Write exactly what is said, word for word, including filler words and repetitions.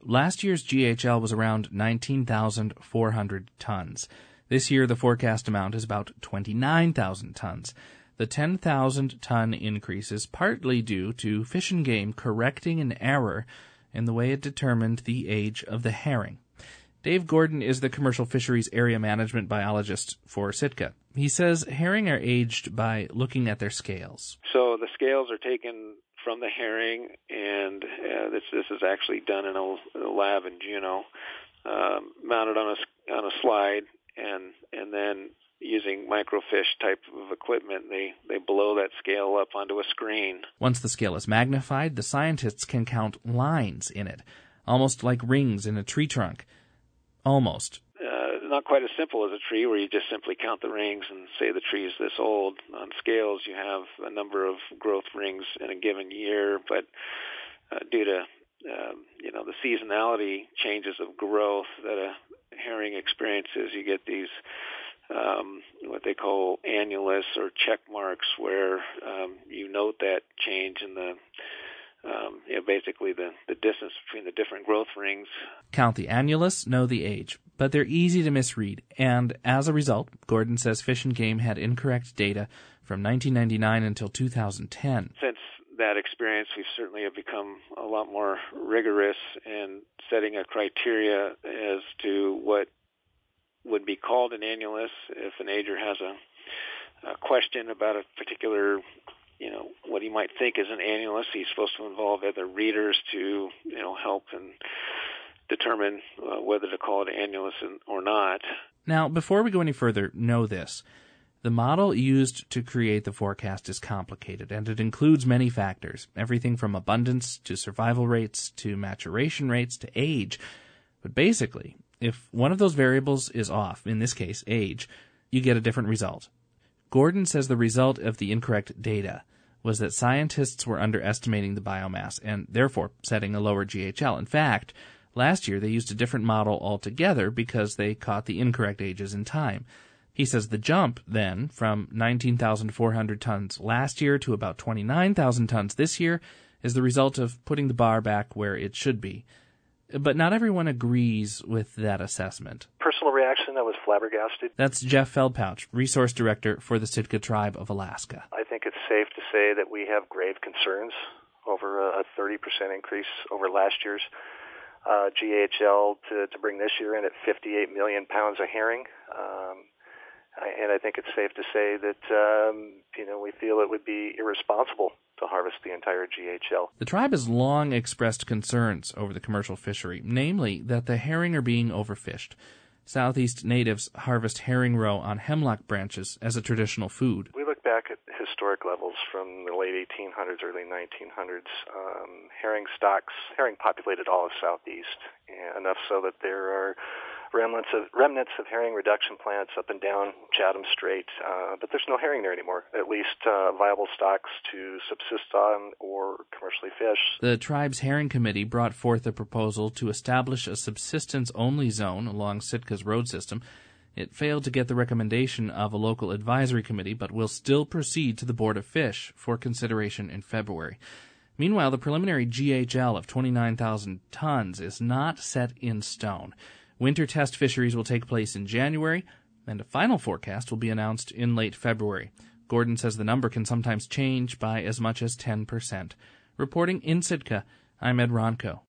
Last year's G H L was around nineteen thousand four hundred tons. This year, the forecast amount is about twenty-nine thousand tons. The ten thousand ton increase is partly due to Fish and Game correcting an error in the way it determined the age of the herring. Dave Gordon is the commercial fisheries area management biologist for Sitka. He says herring are aged by looking at their scales. So the scales are taken from the herring, and uh, this this is actually done in a, a lab in Juneau, um, mounted on a on a slide, and and then using microfiche type of equipment, they they blow that scale up onto a screen. Once the scale is magnified, the scientists can count lines in it, almost like rings in a tree trunk. Almost. Uh, not quite as simple as a tree where you just simply count the rings and say the tree is this old. On scales, you have a number of growth rings in a given year, but uh, due to um, you know the seasonality changes of growth that a herring experiences, you get these um, what they call annulus or check marks, where um, you note that change in the Um, you know, basically the, the distance between the different growth rings. Count the annulus, know the age, but they're easy to misread, and as a result, Gordon says Fish and Game had incorrect data from nineteen ninety-nine until two thousand ten. Since that experience, we certainly have become a lot more rigorous in setting a criteria as to what would be called an annulus. If an ager has a, a question about a particular you know, what he might think is an annulus, he's supposed to involve other readers to, you know, help and determine uh, whether to call it annulus or not. Now, before we go any further, know this. The model used to create the forecast is complicated, and it includes many factors, everything from abundance to survival rates to maturation rates to age. But basically, if one of those variables is off, in this case, age, you get a different result. Gordon says the result of the incorrect data was that scientists were underestimating the biomass and therefore setting a lower G H L. In fact, last year they used a different model altogether because they caught the incorrect ages in time. He says the jump, then, from nineteen thousand four hundred tons last year to about twenty-nine thousand tons this year is the result of putting the bar back where it should be. But not everyone agrees with that assessment. Personal reaction, I was flabbergasted. That's Jeff Feldpouch, Resource Director for the Sitka Tribe of Alaska. I think it's safe to say that we have grave concerns over a thirty percent increase over last year's uh, G H L to, to bring this year in at fifty-eight million pounds of herring. Um, and I think it's safe to say that, um, you know, we feel it would be irresponsible to harvest the entire G H L. The tribe has long expressed concerns over the commercial fishery, namely that the herring are being overfished. Southeast natives harvest herring roe on hemlock branches as a traditional food. We look back at historic levels from the late eighteen hundreds, early nineteen hundreds. Um, herring stocks, herring populated all of Southeast, enough so that there are remnants of remnants of herring reduction plants up and down Chatham Strait, uh, but there's no herring there anymore, at least uh, viable stocks to subsist on or commercially fish. The tribe's herring committee brought forth a proposal to establish a subsistence-only zone along Sitka's road system. It failed to get the recommendation of a local advisory committee, but will still proceed to the Board of Fish for consideration in February. Meanwhile, the preliminary G H L of twenty-nine thousand tons is not set in stone. Winter test fisheries will take place in January, and a final forecast will be announced in late February. Gordon says the number can sometimes change by as much as ten percent. Reporting in Sitka, I'm Ed Ronco.